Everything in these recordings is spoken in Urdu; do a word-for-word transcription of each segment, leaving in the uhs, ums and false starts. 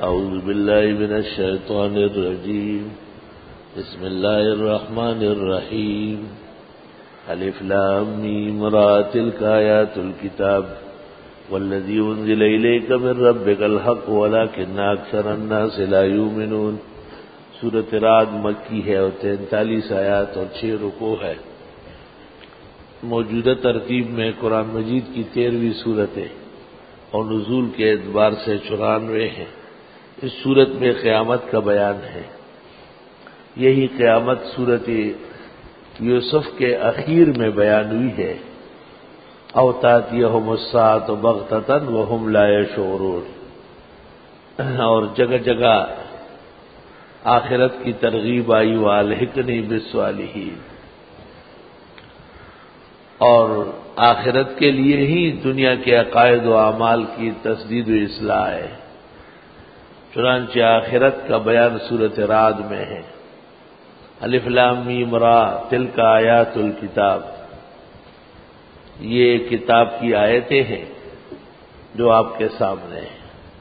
أعوذ بالله من الشيطان الرجيم بسم الله الرحمن الرحيم الف لام میم را تلك آیات الكتاب والذي أنزل إليك من ربك الحق ولكن أكثر الناس لا يؤمنون۔ سورۃ رعد مکی ہے اور تینتالیس آیات اور چھ رکوع ہے۔ موجودہ ترتیب میں قرآن مجید کی تیرہویں صورتیں اور نزول کے اعتبار سے چورانوے ہیں۔ اس صورت میں قیامت کا بیان ہے۔ یہی قیامت صورت یوسف کے اخیر میں بیان ہوئی ہے۔ او تأتیہم الساعۃ بغتۃ وہم لا یشعرون، اور جگہ جگہ آخرت کی ترغیب آئی والحقنی بالصالحین، اور آخرت کے لیے ہی دنیا کے عقائد و اعمال کی تسدید و اصلاح ہے۔ چنانچہ آخرت کا بیان سورۃ رعد میں ہے۔ الف لام میم را تلک آیات الکتاب، یہ کتاب کی آیتیں ہیں جو آپ کے سامنے ہیں۔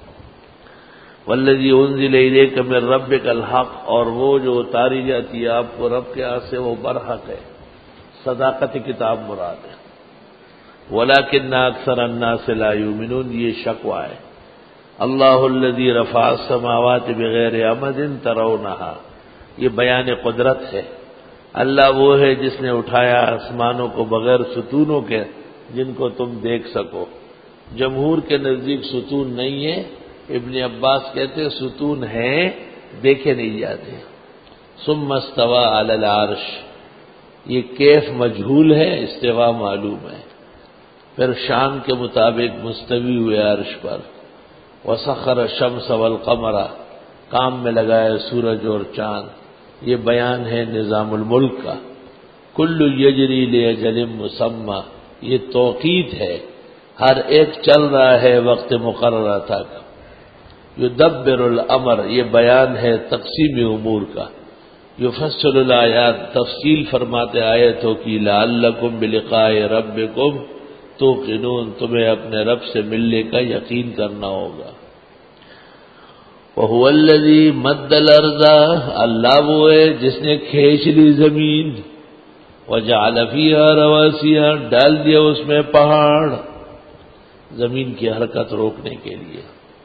والذی انزل الیک من ربک الحق، اور وہ جو اتاری جاتی ہے آپ کو رب کے ہاں سے وہ برحق ہے، صداقت کتاب مراد ہے۔ ولکن اکثر الناس لا یؤمنون، یہ شکوہ ہے۔ اللہ الذی رفع السماوات بغیر عمد ترونہا، یہ بیان قدرت ہے۔ اللہ وہ ہے جس نے اٹھایا آسمانوں کو بغیر ستونوں کے جن کو تم دیکھ سکو۔ جمہور کے نزدیک ستون نہیں ہے، ابن عباس کہتے ستون ہیں دیکھے نہیں جاتے۔ ثم استوى علی العرش، یہ کیف مجہول ہے، استوا معلوم ہے۔ پھر شان کے مطابق مستوی ہوئے عرش پر۔ وسخر الشمس والقمر، کام میں لگایا سورج اور چاند، یہ بیان ہے نظام الملک کا۔ کل یجری لاجل مسمى، یہ توقیت ہے، ہر ایک چل رہا ہے وقت مقررہ تک۔ یدبر الامر، یہ بیان ہے تقسیم امور کا۔ یفصل الآیات، تفصیل فرماتے آیتوں کی۔ لعلکم بلقاء ربکم توقنون، تمہیں اپنے رب سے ملنے کا یقین کرنا ہوگا۔ وَهُوَ الَّذِي مَدَّ الْأَرْضَ، اللہ وہ ہے جس نے کھینچ لی زمین۔ وَجَعَلَ فِيهَا رَوَاسِيَ، ڈال دیا اس میں پہاڑ زمین کی حرکت روکنے کے لیے۔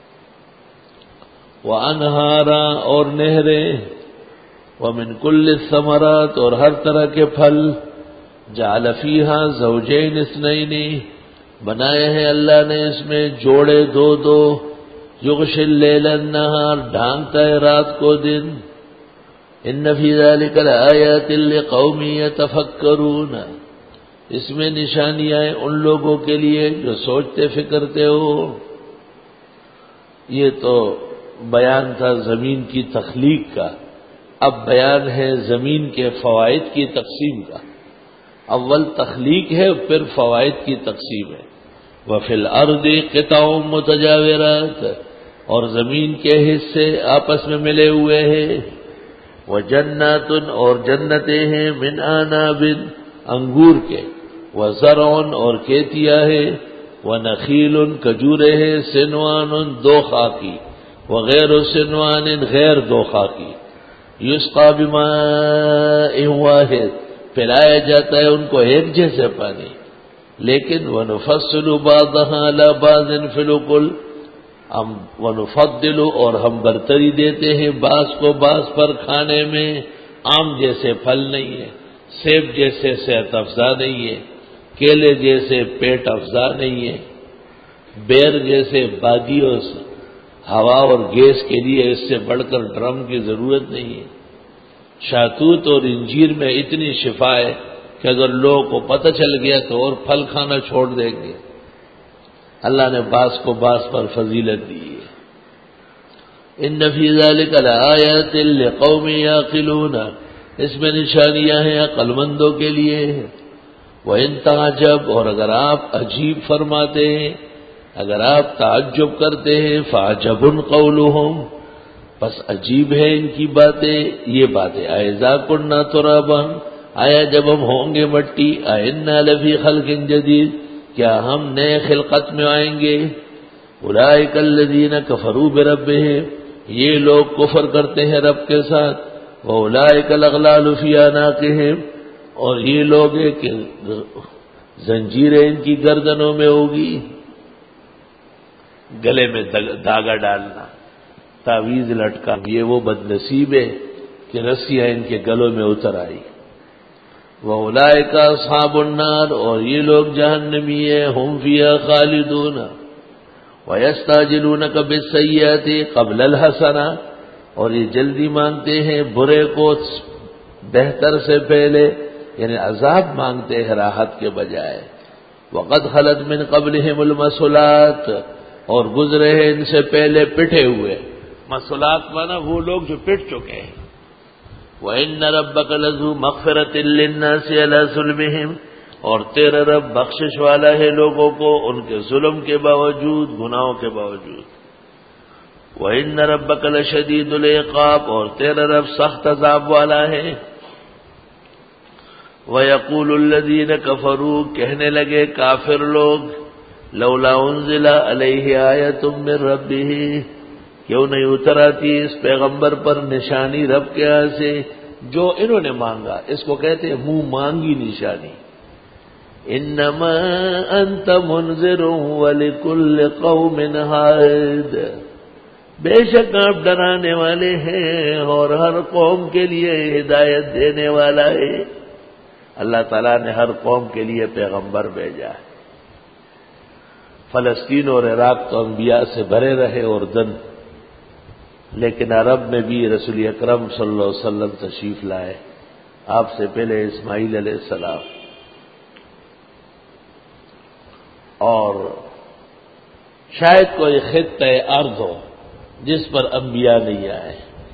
وَأَنْهَارًا، اور نہریں۔ وَمِن كُلِّ الثَّمَرَاتِ، اور ہر طرح کے پھل۔ جَعَلَ فِيهَا زَوْجَيْنِ اثْنَيْنِ، بنائے ہیں اللہ نے اس میں جوڑے دو دو۔ یغشی اللیل النہار، ڈھانکتا ہے رات کو دن۔ ان فی ذلک لآیات لقوم یتفکرون، اس میں نشانیاں ہیں ان لوگوں کے لیے جو سوچتے فکرتے ہو۔ یہ تو بیان تھا زمین کی تخلیق کا، اب بیان ہے زمین کے فوائد کی تقسیم کا۔ اول تخلیق ہے پھر فوائد کی تقسیم ہے۔ وفی الارض قطع متجاورات، اور زمین کے حصے آپس میں ملے ہوئے ہیں۔ وجنات، اور جنتیں ہیں۔ من عناب، انگور کے۔ وزرع، اور کھیتیاں ہیں۔ ونخیل، کھجورے ہیں۔ سنوان، دو خاکی۔ وغیر سنوان، غیر دو خاکی۔ یسقى بماء واحد، پلایا جاتا ہے ان کو ایک جیسے پانی۔ لیکن ونفصل بعضها على بعض في الأكل، ہم ونفضل، اور ہم برتری دیتے ہیں بعض کو بعض پر کھانے میں۔ آم جیسے پھل نہیں ہے، سیب جیسے صحت افزا نہیں ہے، کیلے جیسے پیٹ افزا نہیں ہے، بیر جیسے باغی اور ہوا اور گیس کے لیے اس سے بڑھ کر ڈرم کی ضرورت نہیں ہے۔ شاہتوت اور انجیر میں اتنی شفا ہے کہ اگر لوگوں کو پتہ چل گیا تو اور پھل کھانا چھوڑ دیں گے۔ اللہ نے بعض کو بعض پر فضیلت دی ہے۔ ان فی ذلک لآیات لقوم یعقلون، اس میں نشانیاں ہیں عقل مندوں کے لیے۔ وَإِن تَعْجَبْ، اور اگر آپ عجیب فرماتے ہیں، اگر آپ تعجب کرتے ہیں، فَعَجَبٌ قَوْلُهُمْ، بس عجیب ہے ان کی باتیں، یہ باتیں۔ أَإِذَا كُنَّا تُرَابًا، آیا جب ہم ہوں گے مٹی، أَإِنَّا لَفِي خَلْقٍ جَدِيدٍ، کیا ہم نئے خلقت میں آئیں گے۔ اولئک الذین کفروا بربہم، یہ لوگ کفر کرتے ہیں رب کے ساتھ، وَأُولَٰئِكَ الْأَغْلَالُ فِي أَعْنَاقِهِمْ، اور یہ لوگ ہیں کہ زنجیریں ان کی گردنوں میں ہوگی، گلے میں دھاگا ڈالنا، تعویذ لٹکا، یہ وہ بد نصیب ہے کہ رسیاں ان کے گلوں میں اتر آئی۔ وَأُولَٰئِكَ أَصْحَابُ النَّارِ، اور یہ لوگ جہنمی ہیں، ہم فیہا خالدون، وَيَسْتَعْجِلُونَكَ بِالسَّيِّئَةِ قَبْلَ الْحَسَنَةِ، اور یہ جلدی مانگتے ہیں برے کو بہتر سے پہلے، یعنی عذاب مانگتے ہیں راحت کے بجائے۔ وَقَدْ خَلَتْ مِنْ قَبْلِهِمُ الْمَثُلَاتُ، اور گزرے ہیں ان سے پہلے پٹے ہوئے، مثلات مانا وہ لوگ جو پٹ چکے ہیں۔ وَإِنَّ رَبَّكَ لَذُو مَغْفِرَةٍ لِّلنَّاسِ عَلَىٰ ظُلْمِهِمْ، اور تیرا رب بخشش والا ہے لوگوں کو ان کے ظلم کے باوجود، گناہوں کے باوجود۔ وَإِنَّ رَبَّكَ لَشَدِيدُ الْعِقَابِ، اور تیرا رب سخت عذاب والا ہے۔ وَيَقُولُ الَّذِينَ كَفَرُوا، کہنے لگے کافر لوگ، لولا انزل علیہ آیۃ من ربہ، کیوں نہیں اتر آتی اس پیغمبر پر نشانی رب کے یہاں سے، جو انہوں نے مانگا، اس کو کہتے ہیں منہ مانگی نشانی۔ انما انت منذر ولکل قوم ہاد، بے شک آپ ڈرانے والے ہیں اور ہر قوم کے لیے ہدایت دینے والا ہے۔ اللہ تعالیٰ نے ہر قوم کے لیے پیغمبر بھیجا ہے۔ فلسطین اور عراق تو انبیاء سے بھرے رہے اور دن، لیکن عرب میں بھی رسول اکرم صلی اللہ علیہ وسلم تشریف لائے، آپ سے پہلے اسماعیل علیہ السلام، اور شاید کوئی خطہ ارض ہو جس پر انبیاء نہیں آئے۔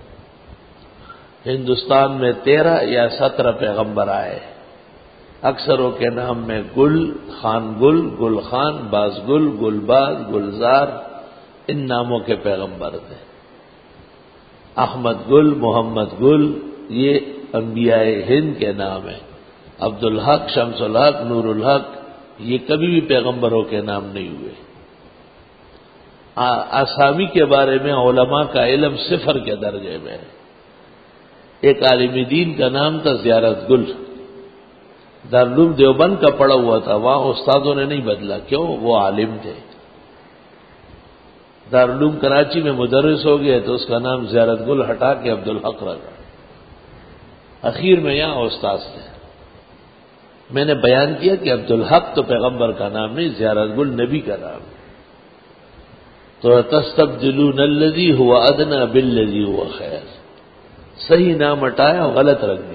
ہندوستان میں تیرہ یا سترہ پیغمبر آئے، اکثروں کے نام میں گل، خان گل، گل خان، باز گل، گل باز، گلزار، ان ناموں کے پیغمبر تھے۔ احمد گل، محمد گل، یہ انبیاء ہند کے نام ہیں۔ عبد الحق، شمس الحق، نور الحق، یہ کبھی بھی پیغمبروں کے نام نہیں ہوئے۔ آسامی کے بارے میں علماء کا علم صفر کے درجے میں ہے۔ ایک عالم دین کا نام تھا زیارت گل، دارالعلوم دیوبند کا پڑا ہوا تھا، وہاں استادوں نے نہیں بدلا، کیوں؟ وہ عالم تھے۔ دارالعلوم کراچی میں مدرس ہو گئے تو اس کا نام زیارت گل ہٹا کے عبدالحق رکھا، اخیر میں یہاں استاد تھے۔ میں نے بیان کیا کہ عبدالحق تو پیغمبر کا نام نہیں، زیارت گل نبی کا نام ہے۔ تو تستبدلون الذی هو ادنی بالذی هو خیر، صحیح نام ہٹایا، غلط رکھ دیا۔